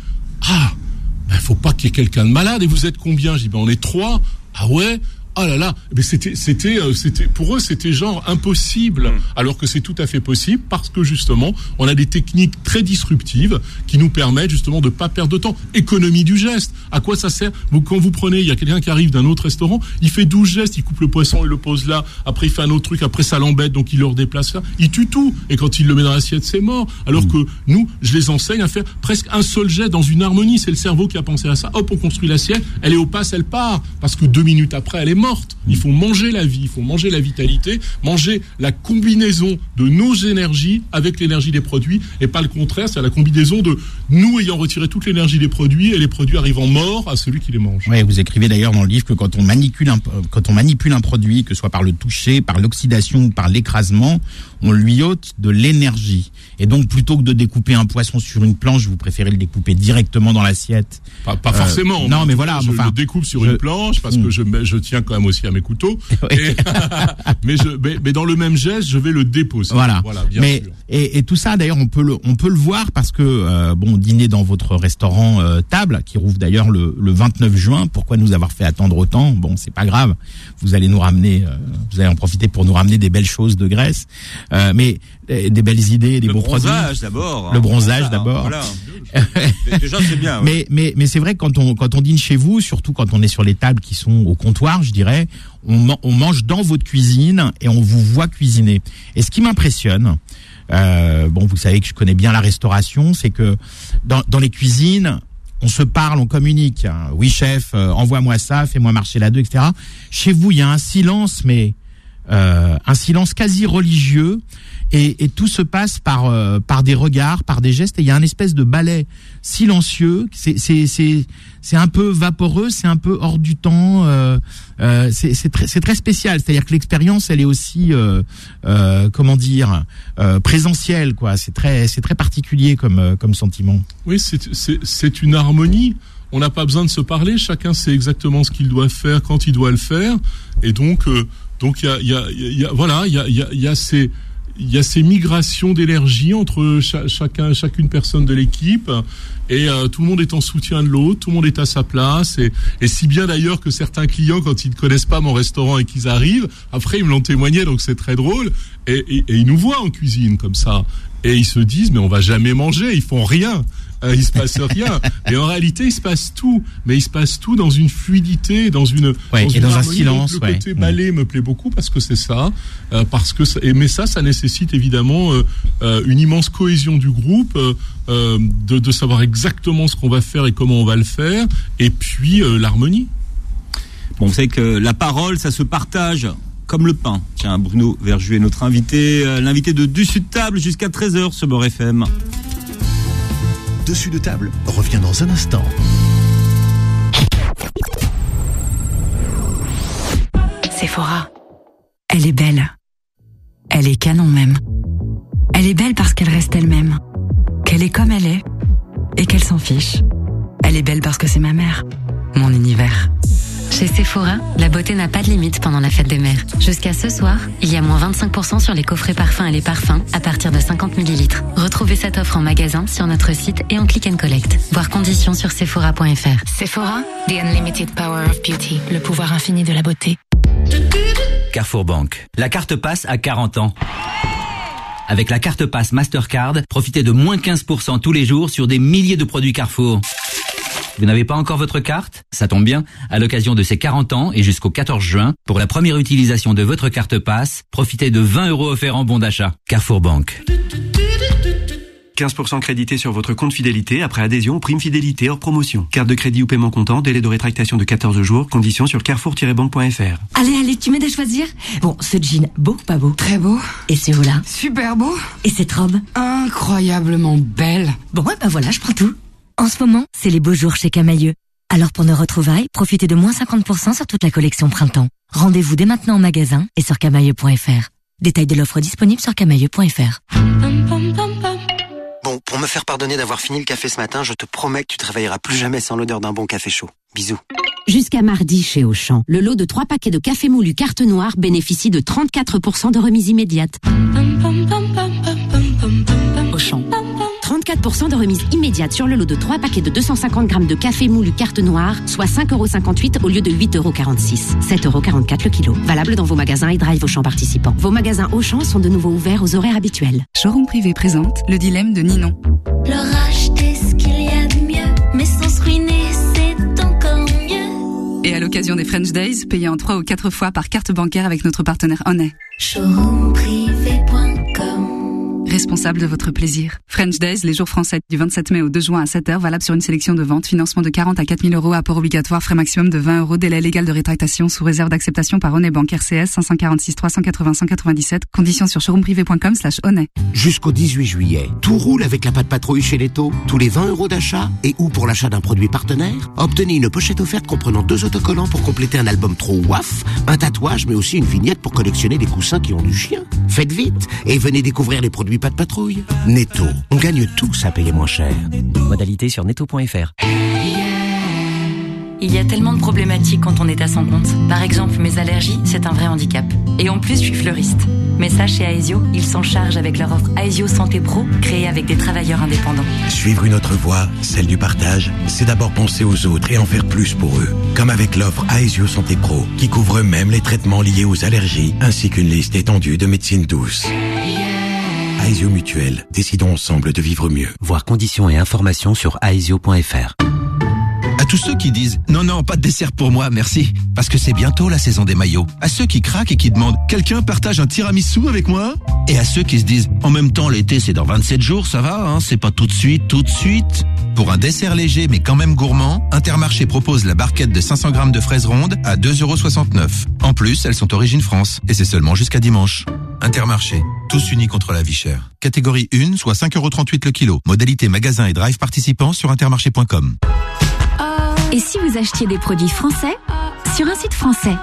Faut pas qu'il y ait quelqu'un de malade. Et vous êtes combien? Je dis on est 3. Ah ouais. Ah là là, mais c'était pour eux c'était genre impossible, alors que c'est tout à fait possible parce que justement on a des techniques très disruptives qui nous permettent justement de pas perdre de temps. Économie du geste. À quoi ça sert? Quand vous prenez, il y a quelqu'un qui arrive d'un autre restaurant, il fait 12 gestes, il coupe le poisson, il le pose là, après il fait un autre truc, après ça l'embête donc il le redéplace là, il tue tout et quand il le met dans l'assiette c'est mort. Alors que nous, je les enseigne à faire presque un seul geste dans une harmonie. C'est le cerveau qui a pensé à ça. Hop, on construit l'assiette, elle est au passe, elle part parce que 2 minutes après elle est morte. Il faut manger la vie, il faut manger la vitalité, manger la combinaison de nos énergies avec l'énergie des produits et pas le contraire, c'est la combinaison de nous ayant retiré toute l'énergie des produits et les produits arrivant morts à celui qui les mange. Oui, vous écrivez d'ailleurs dans le livre que quand on manipule un produit, que ce soit par le toucher, par l'oxydation ou par l'écrasement, on lui ôte de l'énergie. Et donc, plutôt que de découper un poisson sur une planche, vous préférez le découper directement dans l'assiette. Pas forcément. Non, mais voilà. Je le découpe sur une planche parce que je tiens quand même aussi à mes couteaux. Mais dans le même geste, je vais le déposer. Voilà bien sûr. Et tout ça, d'ailleurs, on peut le voir parce que, dîner dans votre restaurant Table, qui rouvre d'ailleurs le 29 juin. Pourquoi nous avoir fait attendre autant? Bon, c'est pas grave. Vous allez nous ramener, vous allez en profiter pour nous ramener des belles choses de Grèce. Mais des belles idées, des beaux produits. Le bronzage d'abord. Voilà. Déjà, c'est bien. Ouais. Mais c'est vrai que quand on dîne chez vous, surtout quand on est sur les tables qui sont au comptoir, je dirais, on mange dans votre cuisine et on vous voit cuisiner. Et ce qui m'impressionne, vous savez que je connais bien la restauration, c'est que dans les cuisines, on se parle, on communique. Oui, chef, envoie-moi ça, fais-moi marcher là-dedans, etc. Chez vous, il y a un silence, mais un silence quasi religieux, et tout se passe par des regards, par des gestes, et il y a un espèce de ballet silencieux. C'est un peu vaporeux, c'est un peu hors du temps. C'est très spécial. C'est-à-dire que l'expérience, elle est aussi présentielle, quoi. C'est très particulier comme sentiment. Oui, c'est une harmonie. On n'a pas besoin de se parler. Chacun sait exactement ce qu'il doit faire quand il doit le faire. Et donc il y a ces migrations d'énergie entre chacune personne de l'équipe, et tout le monde est en soutien de l'autre, tout le monde est à sa place, et si bien d'ailleurs que certains clients, quand ils ne connaissent pas mon restaurant et qu'ils arrivent, après ils me l'ont témoigné, donc c'est très drôle, et ils nous voient en cuisine comme ça, et ils se disent mais on va jamais manger, ils font rien. Il se passe rien, et en réalité il se passe tout, mais il se passe tout dans une fluidité, dans un silence. Le côté ballet me plaît beaucoup parce que c'est ça, mais ça nécessite évidemment une immense cohésion du groupe, de savoir exactement ce qu'on va faire et comment on va le faire, et puis l'harmonie. Bon, vous savez que la parole, ça se partage comme le pain. Tiens, Bruno Verju est notre invité, l'invité de Dessus de table jusqu'à 13h sur Beurre FM. Dessus de table revient dans un instant. Sephora. Elle est belle. Elle est canon même. Elle est belle parce qu'elle reste elle-même. Qu'elle est comme elle est. Et qu'elle s'en fiche. Elle est belle parce que c'est ma mère. Mon univers. Chez Sephora, la beauté n'a pas de limite pendant la fête des mères. Jusqu'à ce soir, il y a moins 25% sur les coffrets parfums et les parfums à partir de 50 ml. Retrouvez cette offre en magasin, sur notre site et en click and collect. Voir conditions sur Sephora.fr. Sephora, the unlimited power of beauty. Le pouvoir infini de la beauté. Carrefour Banque. La carte passe à 40 ans. Avec la carte passe Mastercard, profitez de moins 15% tous les jours sur des milliers de produits Carrefour. Vous n'avez pas encore votre carte? Ça tombe bien. À l'occasion de ces 40 ans et jusqu'au 14 juin, pour la première utilisation de votre carte passe, profitez de 20 € offerts en bon d'achat. Carrefour Banque. 15% crédité sur votre compte fidélité après adhésion aux primes fidélité hors promotion. Carte de crédit ou paiement comptant, délai de rétractation de 14 jours, conditions sur carrefour-banque.fr. Allez, tu m'aides à choisir? Bon, ce jean, beau ou pas beau? Très beau. Et ce haut-là? Super beau. Et cette robe? Incroyablement belle. Bon, ben voilà, je prends tout. En ce moment, c'est les beaux jours chez Camaïeu. Alors pour nos retrouvailles, profitez de moins 50% sur toute la collection printemps. Rendez-vous dès maintenant en magasin et sur camaïeu.fr. Détail de l'offre disponible sur camaïeu.fr. Bon, pour me faire pardonner d'avoir fini le café ce matin, je te promets que tu te réveilleras plus jamais sans l'odeur d'un bon café chaud. Bisous. Jusqu'à mardi chez Auchan, le lot de 3 paquets de café moulu carte noire bénéficie de 34% de remise immédiate. Auchan. 34% de remise immédiate sur le lot de 3 paquets de 250 grammes de café moulu carte noire, soit 5,58 € au lieu de 8,46 €. 7,44 € le kilo. Valable dans vos magasins et drive Auchan participants. Vos magasins Auchan sont de nouveau ouverts aux horaires habituels. Showroom Privé présente le dilemme de Ninon. Leur acheter ce qu'il y a de mieux, mais sans se ruiner, c'est encore mieux. Et à l'occasion des French Days, payez en 3 ou 4 fois par carte bancaire avec notre partenaire Honey. Showroomprivé.com. Responsable de votre plaisir. French Days, les jours français, du 27 mai au 2 juin à 7h, valable sur une sélection de ventes, financement de 40 à 4 000 €, apport obligatoire, frais maximum de 20 €, délai légal de rétractation sous réserve d'acceptation par Honey Bank RCS 546 380 197, conditions sur showroomprivé.com/Honey. Jusqu'au 18 juillet, tout roule avec la Pat' Patrouille chez Netto. Tous les 20 € d'achat et ou pour l'achat d'un produit partenaire, obtenez une pochette offerte comprenant 2 autocollants pour compléter un album trop WAF, un tatouage mais aussi une vignette pour collectionner des coussins qui ont du chien. Faites vite et venez découvrir les produits Pat' Patrouille. Netto, on gagne tous à payer moins cher. Modalité sur netto.fr. Il y a tellement de problématiques quand on est à son compte. Par exemple, mes allergies, c'est un vrai handicap. Et en plus, je suis fleuriste. Mais ça, chez Aesio, ils s'en chargent avec leur offre Aesio Santé Pro, créée avec des travailleurs indépendants. Suivre une autre voie, celle du partage, c'est d'abord penser aux autres et en faire plus pour eux. Comme avec l'offre Aesio Santé Pro, qui couvre même les traitements liés aux allergies, ainsi qu'une liste étendue de médecine douce. Aesio Mutuelle, décidons ensemble de vivre mieux. Voir conditions et informations sur aesio.fr. À tous ceux qui disent « Non, pas de dessert pour moi, merci », parce que c'est bientôt la saison des maillots. À ceux qui craquent et qui demandent « Quelqu'un partage un tiramisu avec moi ?» Et à ceux qui se disent « En même temps, l'été, c'est dans 27 jours, ça va, hein, c'est pas tout de suite. » Pour un dessert léger mais quand même gourmand, Intermarché propose la barquette de 500 grammes de fraises rondes à 2,69 €. En plus, elles sont origine France et c'est seulement jusqu'à dimanche. Intermarché, tous unis contre la vie chère. Catégorie 1, soit 5,38 € le kilo. Modalité magasin et drive participants sur intermarché.com. Et si vous achetiez des produits français sur un site français?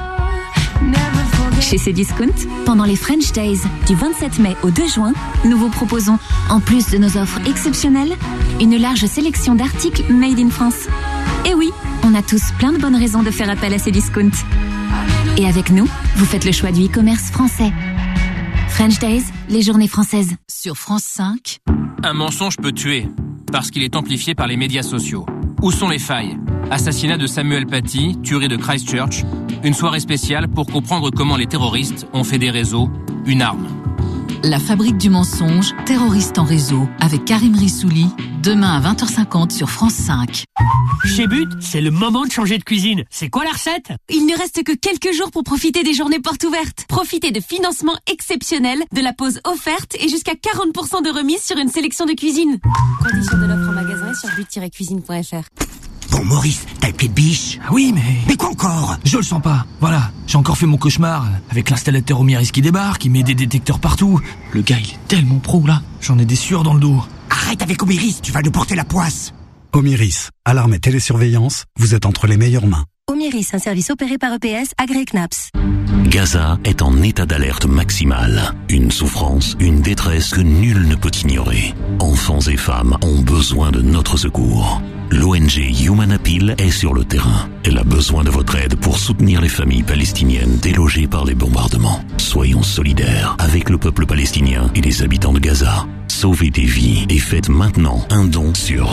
Chez Cdiscount, pendant les French Days du 27 mai au 2 juin, nous vous proposons, en plus de nos offres exceptionnelles, une large sélection d'articles made in France. Et oui, on a tous plein de bonnes raisons de faire appel à Cdiscount. Et avec nous, vous faites le choix du e-commerce français. French Days, les journées françaises. Sur France 5. Un mensonge peut tuer, parce qu'il est amplifié par les médias sociaux. Où sont les failles? Assassinat de Samuel Paty, tuerie de Christchurch. Une soirée spéciale pour comprendre comment les terroristes ont fait des réseaux une arme. La fabrique du mensonge, terroriste en réseau, avec Karim Rissouli, demain à 20h50 sur France 5. Chez But, c'est le moment de changer de cuisine. C'est quoi la recette? Il ne reste que quelques jours pour profiter des journées portes ouvertes. Profitez de financements exceptionnels, de la pause offerte et jusqu'à 40% de remise sur une sélection de cuisine. Conditions de l'offre en magasin et sur but-cuisine.fr. Bon, Maurice, t'as le pied de biche? Oui, mais... Mais quoi encore? Je le sens pas. Voilà, j'ai encore fait mon cauchemar avec l'installateur Omiris qui débarque, il met des détecteurs partout. Le gars, il est tellement pro, là. J'en ai des sueurs dans le dos. Arrête avec Omiris, tu vas nous porter la poisse. Omiris, alarme et télésurveillance, vous êtes entre les meilleures mains. Omiris, un service opéré par EPS, agréé CNAPS. Gaza est en état d'alerte maximale. Une souffrance, une détresse que nul ne peut ignorer. Enfants et femmes ont besoin de notre secours. L'ONG Human Appeal est sur le terrain. Elle a besoin de votre aide pour soutenir les familles palestiniennes délogées par les bombardements. Soyons solidaires avec le peuple palestinien et les habitants de Gaza. Sauvez des vies et faites maintenant un don sur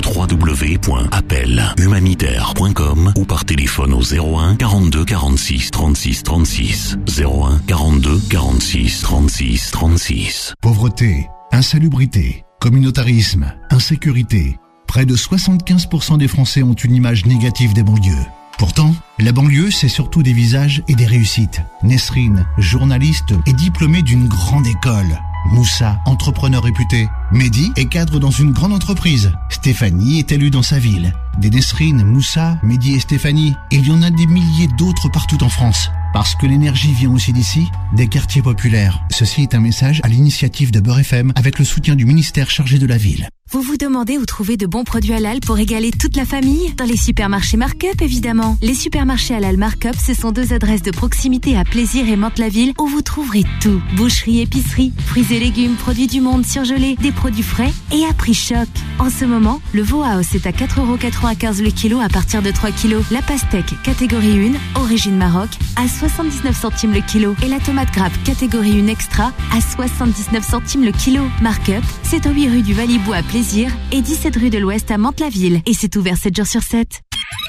www.appelhumanitaire.com ou par téléphone au 01 42 46 36 36. 01 42 46 36 36. Pauvreté, insalubrité, communautarisme, insécurité. Près de 75% des Français ont une image négative des banlieues. Pourtant, la banlieue, c'est surtout des visages et des réussites. Nesrine, journaliste et diplômée d'une grande école. Moussa, entrepreneur réputé. Mehdi est cadre dans une grande entreprise. Stéphanie est élue dans sa ville. Des Nesrine, Moussa, Mehdi et Stéphanie, il y en a des milliers d'autres partout en France. Parce que l'énergie vient aussi d'ici, des quartiers populaires. Ceci est un message à l'initiative de Beurre FM avec le soutien du ministère chargé de la ville. Vous vous demandez où trouver de bons produits halal pour régaler toute la famille? Dans les supermarchés Markup, évidemment. Les supermarchés halal Markup, ce sont 2 adresses de proximité à Plaisir et Mantes-la-Ville où vous trouverez tout. Boucherie, épicerie, fruits et légumes, produits du monde surgelés, des produits frais et à prix choc. En ce moment, le veau à os est à 4,95 € le kilo à partir de 3 kilos. La pastèque, catégorie 1, origine Maroc, à 79 centimes le kilo. Et la tomate grappe, catégorie 1 extra, à 79 centimes le kilo. Markup, c'est au 8 rue du Valibou à Plaisir et 17 rue de l'Ouest à Mantes-la-Ville. Et c'est ouvert 7 jours sur 7.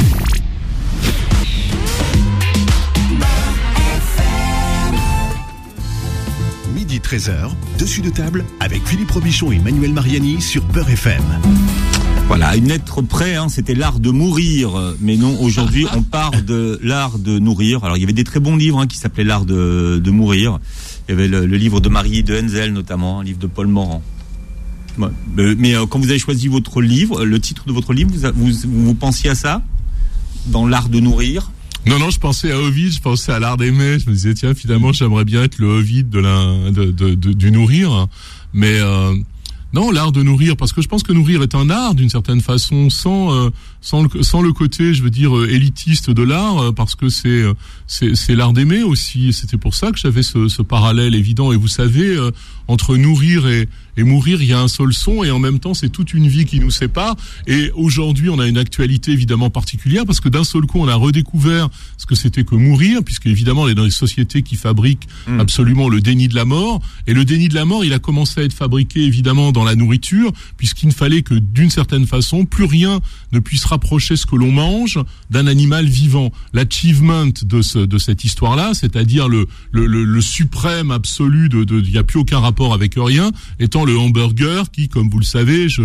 Midi 13h, dessus de table avec Philippe Robichon et Manuel Mariani sur Beurre FM. Voilà, une lettre près, hein, c'était l'art de mourir. Mais non, aujourd'hui, on parle de l'art de nourrir. Alors, il y avait des très bons livres qui s'appelaient l'art de mourir. Il y avait le livre de Marie de Henzel, notamment, un livre de Paul Morand. Ouais. Mais quand vous avez choisi votre livre, le titre de votre livre, vous pensiez à ça? Dans l'art de nourrir? Non, je pensais à Ovid, je pensais à l'art d'aimer. Je me disais, tiens, finalement, j'aimerais bien être le Ovid du nourrir. Mais non, l'art de nourrir, parce que je pense que nourrir est un art d'une certaine façon, sans le côté, je veux dire, élitiste de l'art, parce que c'est l'art d'aimer aussi. Et c'était pour ça que j'avais ce parallèle évident. Et vous savez, entre nourrir et mourir, il y a un seul son, et en même temps, c'est toute une vie qui nous sépare. Et aujourd'hui, on a une actualité évidemment particulière, parce que d'un seul coup, on a redécouvert ce que c'était que mourir, puisque évidemment, on est dans des sociétés qui fabriquent absolument le déni de la mort. Et le déni de la mort, il a commencé à être fabriqué évidemment dans la nourriture, puisqu'il ne fallait que d'une certaine façon, plus rien ne puisse rapprocher ce que l'on mange d'un animal vivant. L'achievement de cette histoire-là, c'est-à-dire le suprême absolu il n'y a plus aucun rapport avec rien, étant le hamburger qui, comme vous le savez, je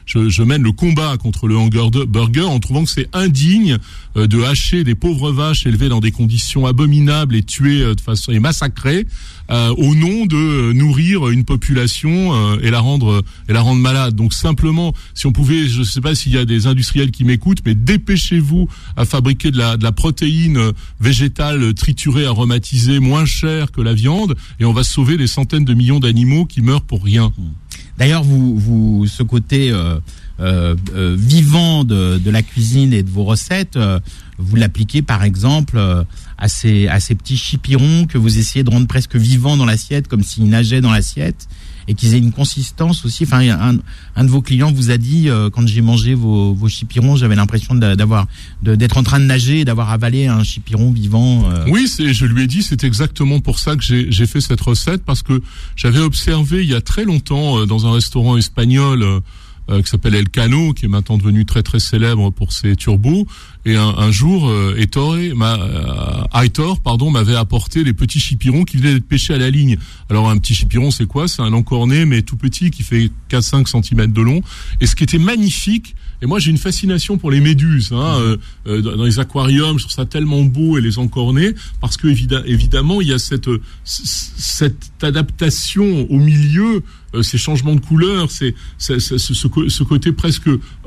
je mène le combat contre le hamburger en trouvant que c'est indigne de hacher des pauvres vaches élevées dans des conditions abominables et tuées de façon et massacrées au nom de nourrir une population et la rendre malade. Donc simplement, si on pouvait, je sais pas s'il y a des industriels qui m'écoutent, mais dépêchez-vous à fabriquer de la protéine végétale triturée, aromatisée, moins chère que la viande, et on va sauver des centaines de millions d'animaux qui meurent pour rien. D'ailleurs, vous ce côté vivant de la cuisine et de vos recettes, vous l'appliquez par exemple à ces petits chipirons que vous essayez de rendre presque vivants dans l'assiette, comme s'ils nageaient dans l'assiette, et qu'ils aient une consistance aussi. Enfin, un de vos clients vous a dit, quand j'ai mangé vos chipirons, j'avais l'impression d'être en train de nager et d'avoir avalé un chipiron vivant. Oui, je lui ai dit, c'est exactement pour ça que j'ai fait cette recette, parce que j'avais observé il y a très longtemps dans un restaurant espagnol qui s'appelle El Cano, qui est maintenant devenu très très célèbre pour ses turbos. Et un jour, Aitor m'avait apporté les petits chipirons qui venaient d'être pêchés à la ligne. Alors un petit chipiron, c'est quoi? C'est un encorné, mais tout petit, qui fait 4-5 cm de long. Et ce qui était magnifique, et moi j'ai une fascination pour les méduses, dans les aquariums, je trouve ça tellement beau, et les encornés, parce que évidemment il y a cette adaptation au milieu, ces changements de couleur, ce côté presque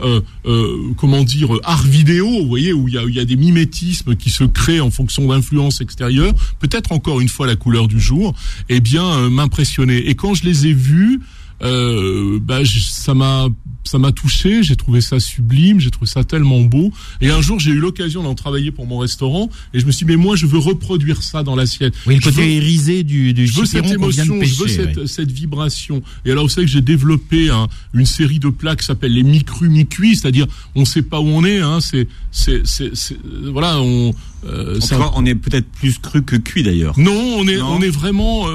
art vidéo, vous voyez, où il y a des mimétismes qui se créent en fonction d'influences extérieures, peut-être encore une fois la couleur du jour, m'impressionnait. Et quand je les ai vus, ça m'a touché, j'ai trouvé ça sublime, j'ai trouvé ça tellement beau. Et un jour, j'ai eu l'occasion d'en travailler pour mon restaurant, et je me suis dit, mais moi, je veux reproduire ça dans l'assiette. Oui, le côté irisé du je veux cette émotion, pêcher, je veux cette vibration. Et alors, vous savez que j'ai développé une série de plats qui s'appelle les mi-crus, mi-cuits, c'est-à-dire, on sait pas où on est, voilà, on est peut-être plus cru que cuit d'ailleurs. Non, on est vraiment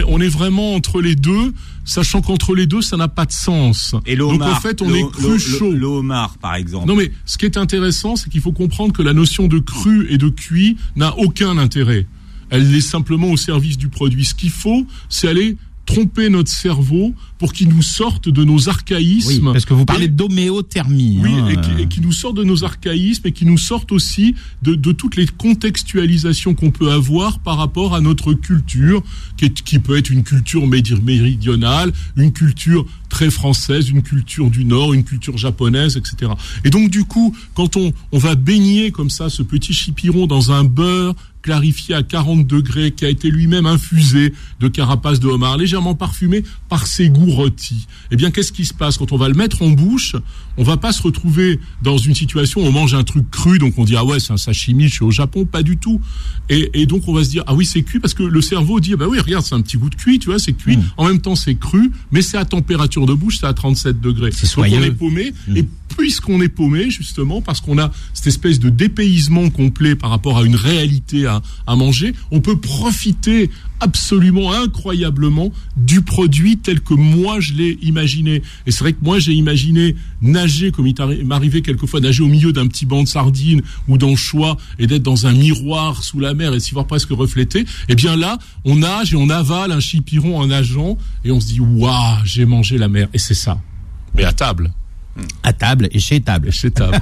entre les deux, sachant qu'entre les deux, ça n'a pas de sens. Et le homard, donc en fait, on est cru chaud. Le homard, par exemple. Non, mais ce qui est intéressant, c'est qu'il faut comprendre que la notion de cru et de cuit n'a aucun intérêt. Elle est simplement au service du produit. Ce qu'il faut, c'est aller tromper notre cerveau pour qu'il nous sorte de nos archaïsmes. Oui, parce que vous parlez d'homéothermie. Oui, et qui nous sorte de nos archaïsmes, et qui nous sorte aussi de toutes les contextualisations qu'on peut avoir par rapport à notre culture, qui peut être une culture méridionale, une culture très française, une culture du Nord, une culture japonaise, etc. Et donc du coup, quand on va baigner comme ça ce petit chipiron dans un beurre clarifié à 40 degrés, qui a été lui-même infusé de carapace de homard, légèrement parfumé par ses goûts rôtis. Eh bien, qu'est-ce qui se passe? Quand on va le mettre en bouche, on va pas se retrouver dans une situation où on mange un truc cru, donc on dit, ah ouais, c'est un sashimi, je suis au Japon, pas du tout. Et donc, on va se dire, ah oui, c'est cuit, parce que le cerveau dit, bah oui, regarde, c'est un petit goût de cuit, tu vois, c'est cuit. En même temps, c'est cru, mais c'est à température de bouche, c'est à 37 degrés. C'est soyeux. Donc, on est paumé, et puisqu'on est paumé, justement, parce qu'on a cette espèce de dépaysement complet par rapport à une réalité à manger, on peut profiter absolument incroyablement du produit tel que moi je l'ai imaginé. Et c'est vrai que moi j'ai imaginé nager, comme il m'arrivait quelquefois, nager au milieu d'un petit banc de sardines ou d'anchois, et d'être dans un miroir sous la mer et s'y voir presque refléter. Et bien là, on nage et on avale un chipiron en nageant, et on se dit, waouh, j'ai mangé la mer. Et c'est ça. Mais à table. À table et chez table. Chez table.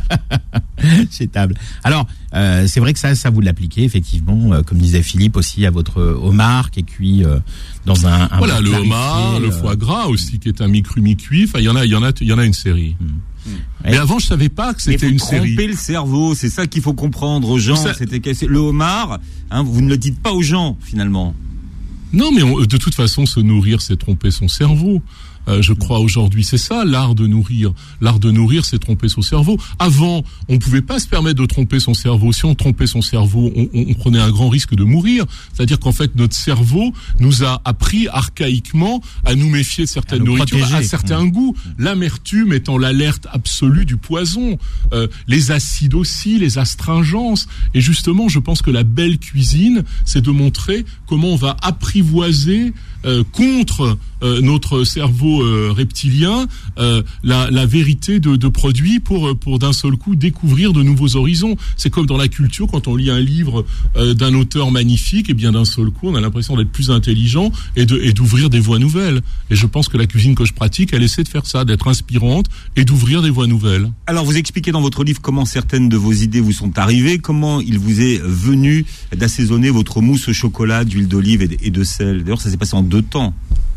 Chez table. Alors, c'est vrai que ça vous l'appliquez effectivement, comme disait Philippe aussi, à votre homard qui est cuit dans un voilà, le homard, le foie gras aussi, qui est un mi-cru mi-cuit. Enfin, il y en a une série. Mais avant, je savais pas que c'était une série. Tromper le cerveau, c'est ça qu'il faut comprendre aux gens. Le homard, vous ne le dites pas aux gens finalement. Non, mais de toute façon, se nourrir, c'est tromper son cerveau. Je crois aujourd'hui, c'est ça l'art de nourrir. L'art de nourrir, c'est tromper son cerveau. Avant, on pouvait pas se permettre de tromper son cerveau. Si on trompait son cerveau, on prenait un grand risque de mourir. C'est-à-dire qu'en fait, notre cerveau nous a appris archaïquement à nous méfier de certaines nourritures, à certains goûts. L'amertume étant l'alerte absolue du poison. Les acides aussi, les astringences. Et justement, je pense que la belle cuisine, c'est de montrer comment on va apprivoiser contre notre cerveau reptilien la vérité de produits pour d'un seul coup découvrir de nouveaux horizons. C'est comme dans la culture, quand on lit un livre d'un auteur magnifique, et bien d'un seul coup on a l'impression d'être plus intelligent et d'ouvrir des voies nouvelles. Et je pense que la cuisine que je pratique, elle essaie de faire ça, d'être inspirante et d'ouvrir des voies nouvelles. Alors vous expliquez dans votre livre comment certaines de vos idées vous sont arrivées, comment il vous est venu d'assaisonner votre mousse au chocolat d'huile d'olive et de sel. D'ailleurs ça s'est passé en 2 temps.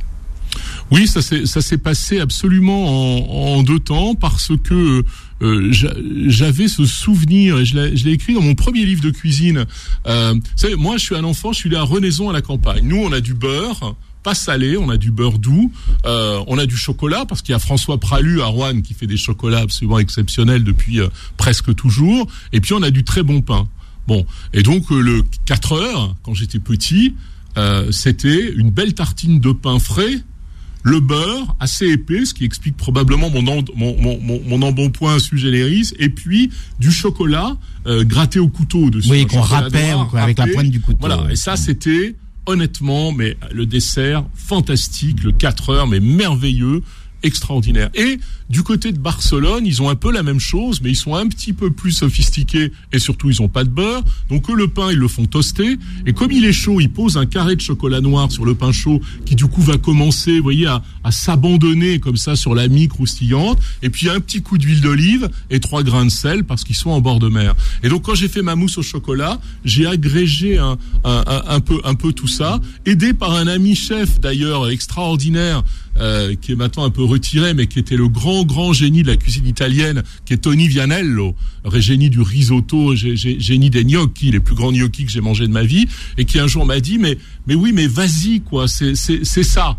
Oui, ça s'est passé absolument en 2 temps parce que j'avais ce souvenir, et je l'ai écrit dans mon premier livre de cuisine. Vous savez, moi je suis un enfant, je suis né à Renaison à la campagne. Nous on a du beurre, pas salé, on a du beurre doux, on a du chocolat parce qu'il y a François Pralu à Roanne qui fait des chocolats absolument exceptionnels depuis presque toujours, et puis on a du très bon pain. Bon, et donc le 4 heures, quand j'étais petit, c'était une belle tartine de pain frais, le beurre assez épais, ce qui explique probablement mon embonpoint sui generis, et puis du chocolat gratté au couteau dessus. Oui, qu'on râpait avec la pointe du couteau. Voilà, et ça c'était honnêtement, mais le dessert fantastique, le 4 heures, mais merveilleux, extraordinaire. Et du côté de Barcelone, ils ont un peu la même chose, mais ils sont un petit peu plus sophistiqués et surtout ils ont pas de beurre. Donc le pain, ils le font toaster, et comme il est chaud, ils posent un carré de chocolat noir sur le pain chaud qui du coup va commencer, vous voyez, à s'abandonner comme ça sur la mie croustillante, et puis un petit coup d'huile d'olive et 3 grains de sel parce qu'ils sont en bord de mer. Et donc quand j'ai fait ma mousse au chocolat, j'ai agrégé un peu tout ça, aidé par un ami chef d'ailleurs extraordinaire, qui est maintenant un peu retiré, mais qui était le grand génie de la cuisine italienne, qui est Tony Vianello, génie du risotto, génie des gnocchi, les plus grands gnocchis que j'ai mangés de ma vie, et qui un jour m'a dit mais oui, mais vas-y quoi, c'est ça.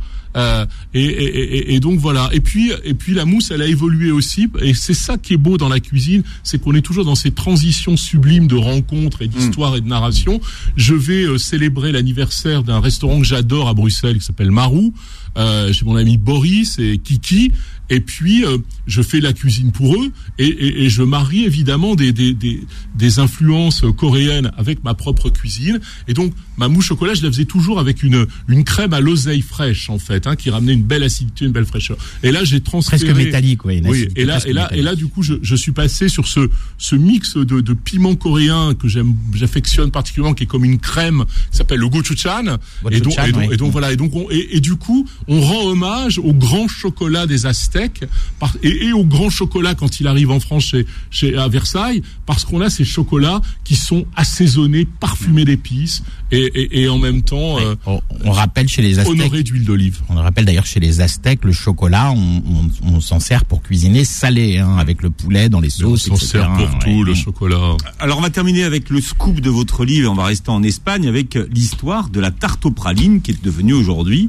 Et donc voilà. Et puis la mousse, elle a évolué aussi, et c'est ça qui est beau dans la cuisine, c'est qu'on est toujours dans ces transitions sublimes de rencontres et d'histoire et de narration. Je vais célébrer l'anniversaire d'un restaurant que j'adore à Bruxelles qui s'appelle Marou. J'ai mon ami Boris et Kiki, et puis je fais la cuisine pour eux, et je marie évidemment des influences coréennes avec ma propre cuisine. Et donc ma mousse chocolat, je la faisais toujours avec une crème à l'oseille fraîche en fait, qui ramenait une belle acidité, une belle fraîcheur. Et là j'ai transféré, presque métallique, oui. Et là du coup je suis passé sur ce mix de piment coréen que j'affectionne particulièrement, qui est comme une crème, qui s'appelle le gochujang. Et donc voilà, et du coup on rend hommage au grand chocolat des Aztèques et au grand chocolat quand il arrive en France à Versailles, parce qu'on a ces chocolats qui sont assaisonnés, parfumés d'épices et en même temps on rappelle chez les Aztèques, honorés d'huile d'olive. On rappelle d'ailleurs chez les Aztèques, le chocolat on s'en sert pour cuisiner salé, avec le poulet dans les sauces, on s'en sert pour tout, le chocolat. Alors on va terminer avec le scoop de votre livre, on va rester en Espagne avec l'histoire de la tarte aux pralines qui est devenue aujourd'hui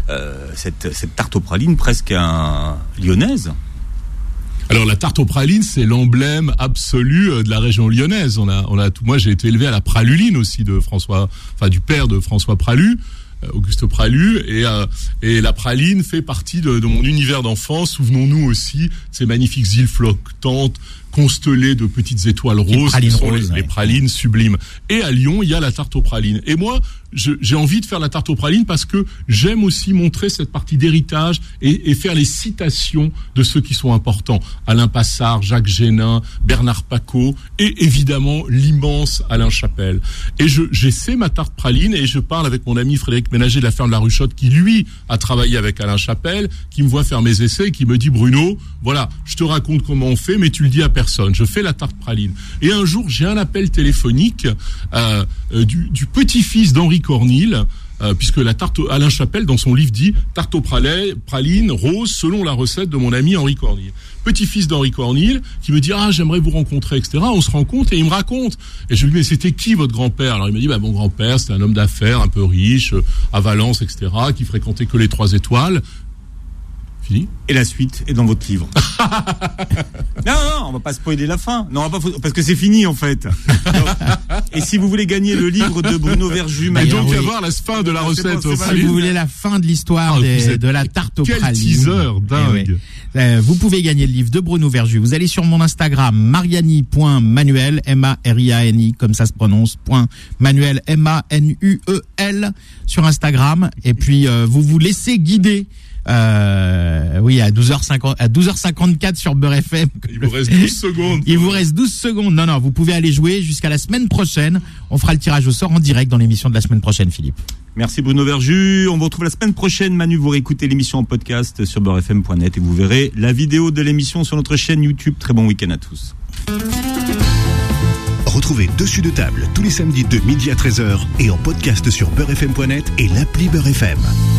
cette tarte aux pralines presque lyonnaise. Alors la tarte aux pralines, c'est l'emblème absolu de la région lyonnaise. Moi j'ai été élevé à la praluline aussi du père de François Pralu, Auguste Pralu, et la praline fait partie de mon univers d'enfance. Souvenons-nous aussi de ces magnifiques îles flottantes constellées de petites étoiles roses, qui sont les pralines sublimes. Et à Lyon, il y a la tarte aux pralines. Et moi, j'ai envie de faire la tarte aux pralines parce que j'aime aussi montrer cette partie d'héritage et faire les citations de ceux qui sont importants. Alain Passard, Jacques Génin, Bernard Pacot et évidemment l'immense Alain Chapelle. Et j'essaie ma tarte praline, et je parle avec mon ami Frédéric Ménager de la ferme de la Ruchotte, qui lui a travaillé avec Alain Chapelle, qui me voit faire mes essais et qui me dit: Bruno, voilà, je te raconte comment on fait, mais tu le dis à personne. Je fais la tarte praline. Et un jour, j'ai un appel téléphonique du petit-fils d'Henri Cornille, puisque la tarte Alain Chapelle dans son livre dit tarte aux pralines rose selon la recette de mon ami Henri Cornille. Petit-fils d'Henri Cornille qui me dit: j'aimerais vous rencontrer, etc. On se rencontre et il me raconte. Et je lui dis: mais c'était qui votre grand-père? Alors il me dit: mon grand-père c'était un homme d'affaires un peu riche à Valence, etc., qui fréquentait que les 3 étoiles. Fini. Et la suite est dans votre livre. Non, on va pas spoiler la fin. Non, on va pas, parce que c'est fini en fait. Et si vous voulez gagner le livre de Bruno Verju, et donc avoir la fin de la recette au Si vous voulez la fin de l'histoire de la tarte aux quel pralines. teaser dingue. Vous pouvez gagner le livre de Bruno Verju. Vous allez sur mon Instagram, mariani.manuel, M-A-R-I-A-N-I, comme ça se prononce, .manuel, M-A-N-U-E-L, sur Instagram. Et puis, vous vous laissez guider. À 12h54 sur Beurre FM. Il vous reste 12 secondes. Il vous reste 12 secondes. Non, vous pouvez aller jouer jusqu'à la semaine prochaine. On fera le tirage au sort en direct dans l'émission de la semaine prochaine, Philippe. Merci Bruno Verju. On vous retrouve la semaine prochaine. Manu, vous réécoutez l'émission en podcast sur beurrefm.net et vous verrez la vidéo de l'émission sur notre chaîne YouTube. Très bon week-end à tous. Retrouvez Dessus de table tous les samedis de midi à 13h et en podcast sur beurrefm.net et l'appli Beurre FM.